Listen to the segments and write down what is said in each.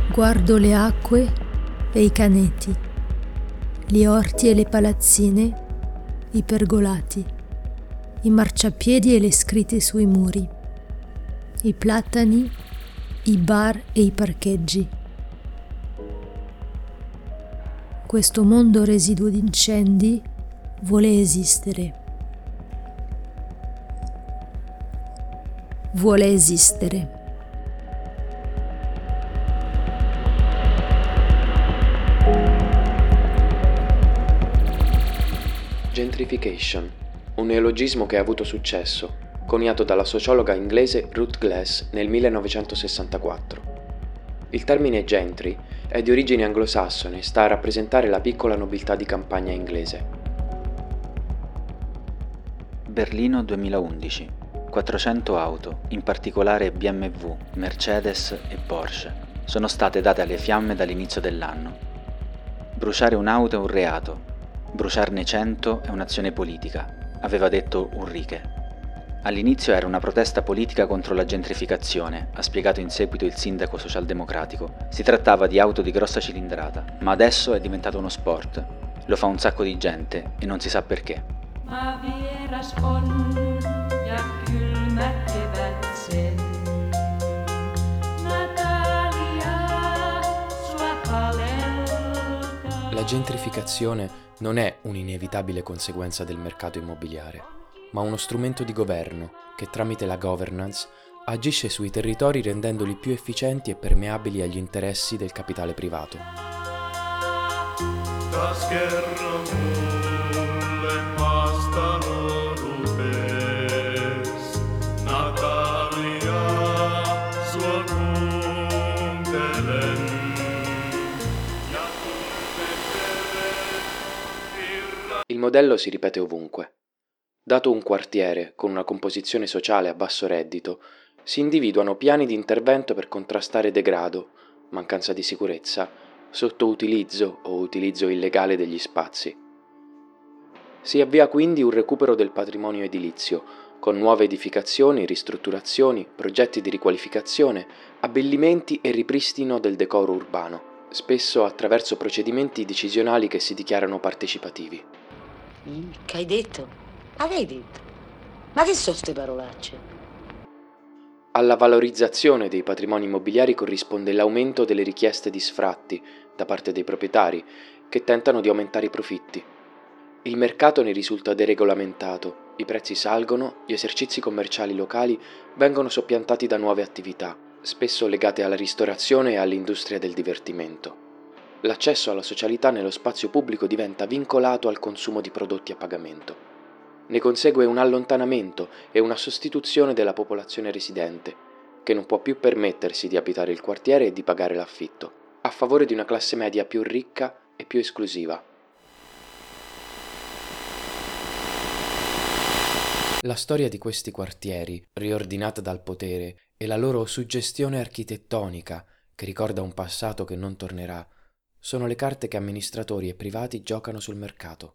Guardo le acque e i caneti, gli orti e le palazzine, i pergolati, i marciapiedi e le scritte sui muri, i platani, i bar e i parcheggi. Questo mondo residuo di incendi vuole esistere. Vuole esistere. Gentrification, un neologismo che ha avuto successo, coniato dalla sociologa inglese Ruth Glass nel 1964. Il termine gentry è di origine anglosassone e sta a rappresentare la piccola nobiltà di campagna inglese. Berlino 2011. 400 auto, in particolare BMW, Mercedes e Porsche, sono state date alle fiamme dall'inizio dell'anno. Bruciare un'auto è un reato, bruciarne 100 è un'azione politica, aveva detto Ulrike. All'inizio era una protesta politica contro la gentrificazione, ha spiegato in seguito il sindaco socialdemocratico. Si trattava di auto di grossa cilindrata, ma adesso è diventato uno sport. Lo fa un sacco di gente e non si sa perché. Ma vieras on ja kylmät kevät sen. Natalia, sua palelta. La gentrificazione non è un'inevitabile conseguenza del mercato immobiliare, ma uno strumento di governo che tramite la governance agisce sui territori rendendoli più efficienti e permeabili agli interessi del capitale privato. Il modello si ripete ovunque. Dato un quartiere con una composizione sociale a basso reddito, si individuano piani di intervento per contrastare degrado, mancanza di sicurezza, sottoutilizzo o utilizzo illegale degli spazi. Si avvia quindi un recupero del patrimonio edilizio, con nuove edificazioni, ristrutturazioni, progetti di riqualificazione, abbellimenti e ripristino del decoro urbano, spesso attraverso procedimenti decisionali che si dichiarano partecipativi. Che hai detto? Avevi detto? Ma che sono ste parolacce? Alla valorizzazione dei patrimoni immobiliari corrisponde l'aumento delle richieste di sfratti da parte dei proprietari, che tentano di aumentare i profitti. Il mercato ne risulta deregolamentato, i prezzi salgono, gli esercizi commerciali locali vengono soppiantati da nuove attività, spesso legate alla ristorazione e all'industria del divertimento. L'accesso alla socialità nello spazio pubblico diventa vincolato al consumo di prodotti a pagamento. Ne consegue un allontanamento e una sostituzione della popolazione residente, che non può più permettersi di abitare il quartiere e di pagare l'affitto, a favore di una classe media più ricca e più esclusiva. La storia di questi quartieri, riordinata dal potere, e la loro suggestione architettonica, che ricorda un passato che non tornerà, sono le carte che amministratori e privati giocano sul mercato.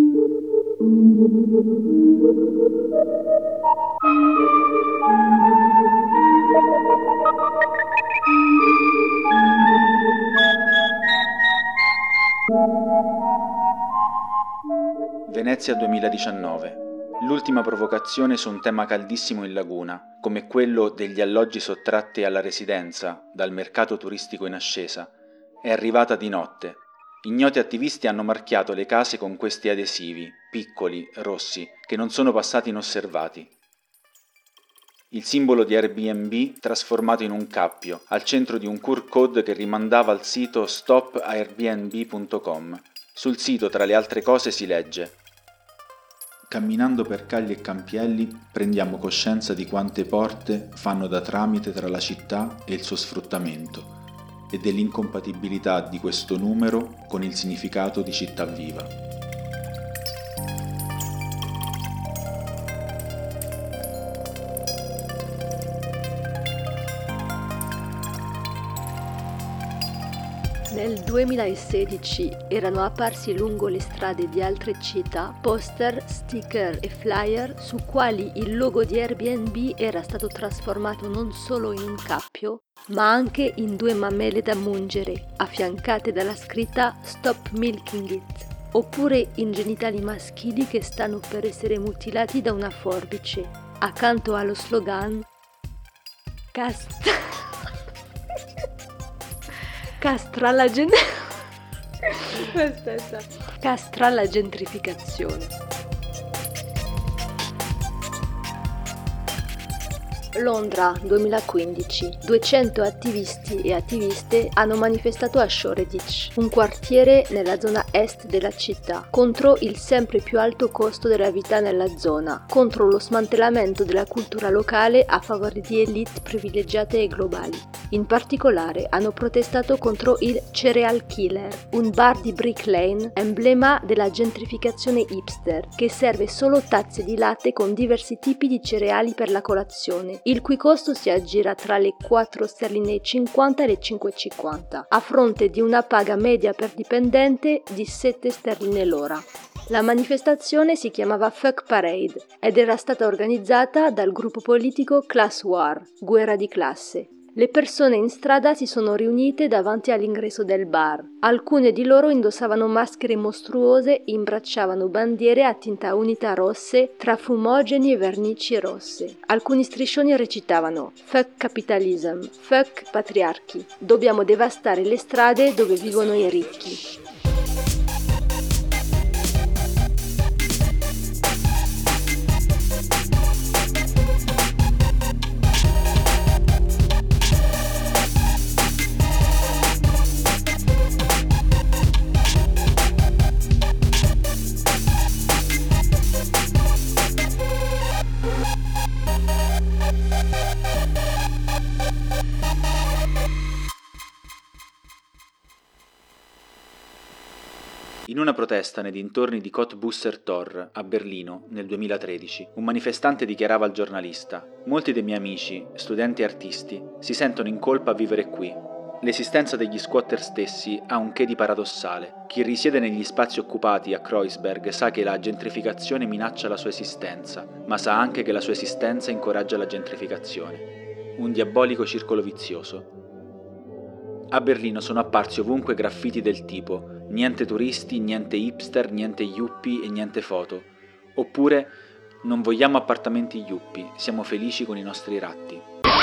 Venezia 2019. L'ultima provocazione su un tema caldissimo in laguna, come quello degli alloggi sottratti alla residenza dal mercato turistico in ascesa, è arrivata di notte. Ignoti attivisti hanno marchiato le case con questi adesivi, piccoli, rossi, che non sono passati inosservati. Il simbolo di Airbnb trasformato in un cappio, al centro di un QR code che rimandava al sito stopairbnb.com. Sul sito, tra le altre cose, si legge: camminando per calli e campielli prendiamo coscienza di quante porte fanno da tramite tra la città e il suo sfruttamento e dell'incompatibilità di questo numero con il significato di città viva. Nel 2016 erano apparsi lungo le strade di altre città poster, sticker e flyer su quali il logo di Airbnb era stato trasformato non solo in un cappio, ma anche in 2 mammelle da mungere, affiancate dalla scritta Stop Milking It, oppure in genitali maschili che stanno per essere mutilati da una forbice, accanto allo slogan Castra la gentrificazione. Londra 2015. 200 attivisti e attiviste hanno manifestato a Shoreditch, un quartiere nella zona est della città, contro il sempre più alto costo della vita nella zona, contro lo smantellamento della cultura locale a favore di elite privilegiate e globali. In particolare hanno protestato contro il Cereal Killer, un bar di Brick Lane, emblema della gentrificazione hipster, che serve solo tazze di latte con diversi tipi di cereali per la colazione, il cui costo si aggira tra le 4,50 sterline e le 5,50, a fronte di una paga media per dipendente di 7 sterline l'ora. La manifestazione si chiamava Fuck Parade ed era stata organizzata dal gruppo politico Class War, guerra di classe. Le persone in strada si sono riunite davanti all'ingresso del bar. Alcune di loro indossavano maschere mostruose e imbracciavano bandiere a tinta unita rosse tra fumogeni e vernici rosse. Alcuni striscioni recitavano Fuck capitalism, fuck patriarchi, dobbiamo devastare le strade dove vivono i ricchi. In una protesta nei dintorni di Cottbusser Tor, a Berlino, nel 2013, un manifestante dichiarava al giornalista: «Molti dei miei amici, studenti e artisti, si sentono in colpa a vivere qui. L'esistenza degli squatter stessi ha un che di paradossale. Chi risiede negli spazi occupati a Kreuzberg sa che la gentrificazione minaccia la sua esistenza, ma sa anche che la sua esistenza incoraggia la gentrificazione. Un diabolico circolo vizioso». A Berlino sono apparsi ovunque graffiti del tipo «Niente turisti, niente hipster, niente yuppie e niente foto». Oppure «Non vogliamo appartamenti yuppie, siamo felici con i nostri ratti».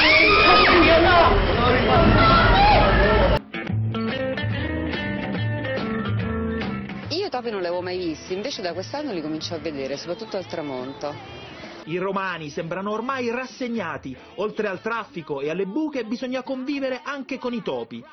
Io i topi non li avevo mai visti, invece da quest'anno li comincio a vedere, soprattutto al tramonto. I romani sembrano ormai rassegnati. Oltre al traffico e alle buche bisogna convivere anche con i topi.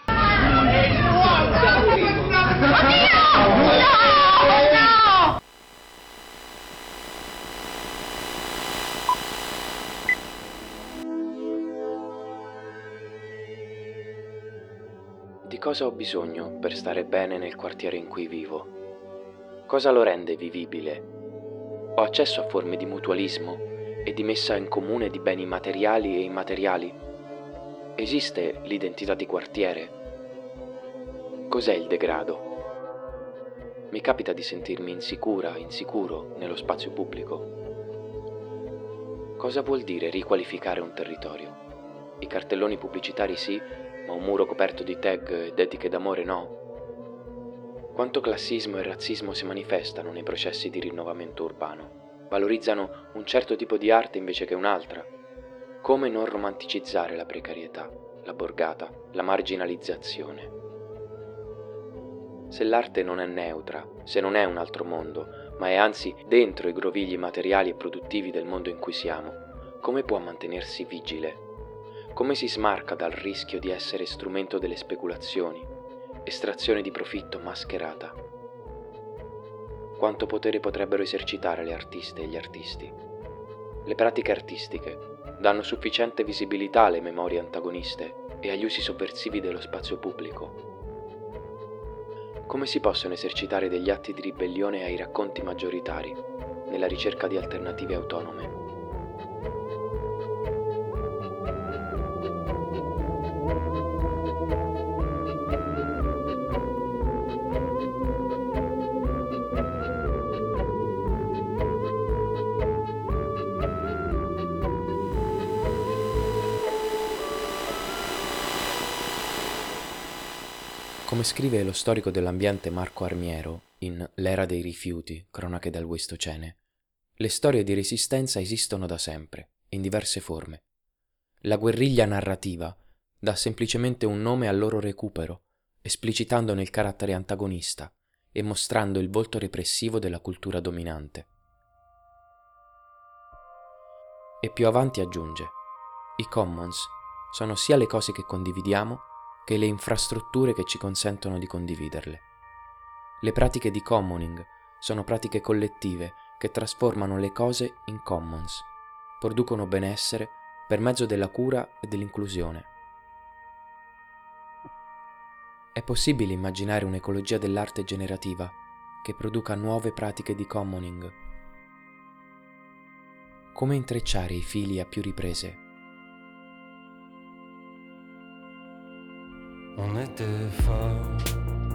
Di cosa ho bisogno per stare bene nel quartiere in cui vivo? Cosa lo rende vivibile? Ho accesso a forme di mutualismo e di messa in comune di beni materiali e immateriali? Esiste l'identità di quartiere? Cos'è il degrado? Mi capita di sentirmi insicuro nello spazio pubblico. Cosa vuol dire riqualificare un territorio? I cartelloni pubblicitari sì, ma un muro coperto di tag e dediche d'amore no? Quanto classismo e razzismo si manifestano nei processi di rinnovamento urbano? Valorizzano un certo tipo di arte invece che un'altra? Come non romanticizzare la precarietà, la borgata, la marginalizzazione? Se l'arte non è neutra, se non è un altro mondo, ma è anzi dentro i grovigli materiali e produttivi del mondo in cui siamo, come può mantenersi vigile? Come si smarca dal rischio di essere strumento delle speculazioni, estrazione di profitto mascherata? Quanto potere potrebbero esercitare le artiste e gli artisti? Le pratiche artistiche danno sufficiente visibilità alle memorie antagoniste e agli usi sovversivi dello spazio pubblico? Come si possono esercitare degli atti di ribellione ai racconti maggioritari, nella ricerca di alternative autonome? Come scrive lo storico dell'ambiente Marco Armiero in L'era dei rifiuti, cronache dal Westocene, le storie di resistenza esistono da sempre, in diverse forme. La guerriglia narrativa dà semplicemente un nome al loro recupero, esplicitandone il carattere antagonista e mostrando il volto repressivo della cultura dominante. E più avanti aggiunge: i commons sono sia le cose che condividiamo che le infrastrutture che ci consentono di condividerle. Le pratiche di commoning sono pratiche collettive che trasformano le cose in commons, producono benessere per mezzo della cura e dell'inclusione. È possibile immaginare un'ecologia dell'arte generativa che produca nuove pratiche di commoning? Come intrecciare i fili a più riprese? On était fort,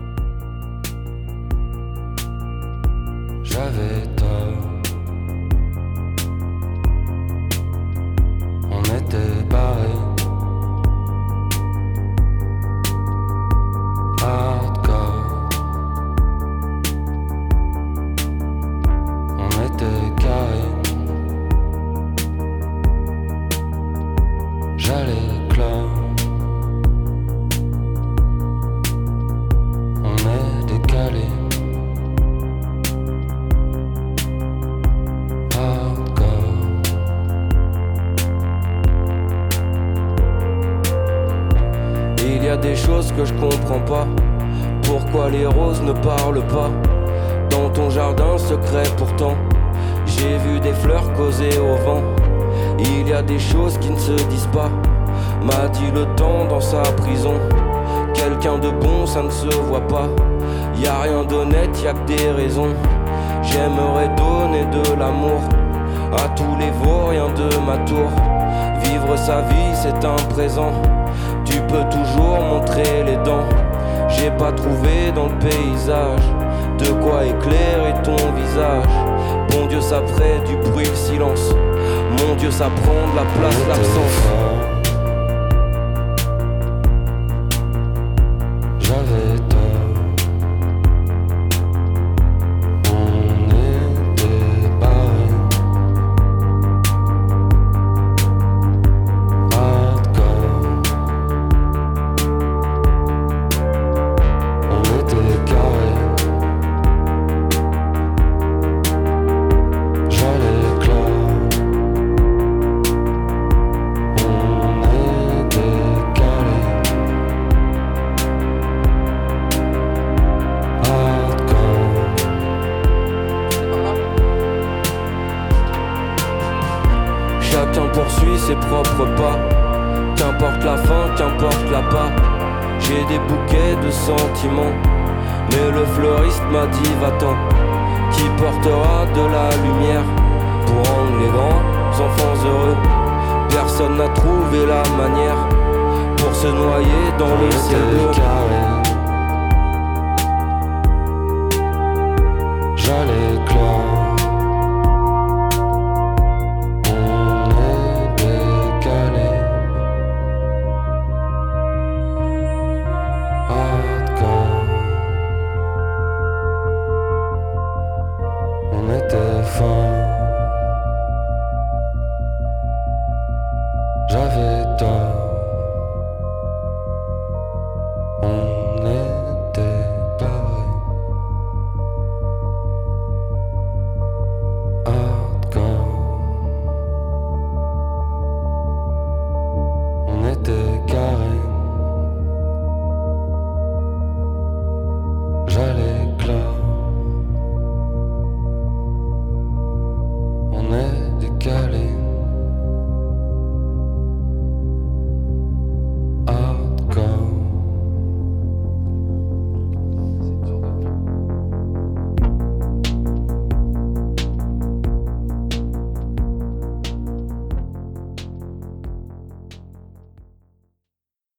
j'avais tort, on était pareil, hardcore, on était carré, j'allais clore. Il y a des choses que je comprends pas. Pourquoi les roses ne parlent pas? Dans ton jardin secret pourtant, j'ai vu des fleurs causer au vent. Il y a des choses qui ne se disent pas, m'a dit le temps dans sa prison. Quelqu'un de bon ça ne se voit pas. Y a rien d'honnête, y a que des raisons. J'aimerais donner de l'amour à tous les vauriens de ma tour. Vivre sa vie c'est un présent. Tu peux toujours montrer les dents. J'ai pas trouvé dans le paysage de quoi éclairer ton visage. Bon Dieu ça ferait du bruit le silence. Mon Dieu ça prend de la place l'absence. J'avais tort. On était pareil. Hardcore. On était carré. J'allais clore. On était calé. Chacun poursuit ses propres pas. Qu'importe la fin, qu'importe la pas. J'ai des bouquets de sentiments, mais le fleuriste m'a dit va-t'en. Qui portera de la lumière pour rendre les grands enfants heureux? Personne n'a trouvé la manière pour se noyer dans le ciel bleu. J'allais clore. On est décalé. Hardcore. On était fort. J'avais tort. On était pareil. Hardcore. On était carré. J'allais clore. On est décalé.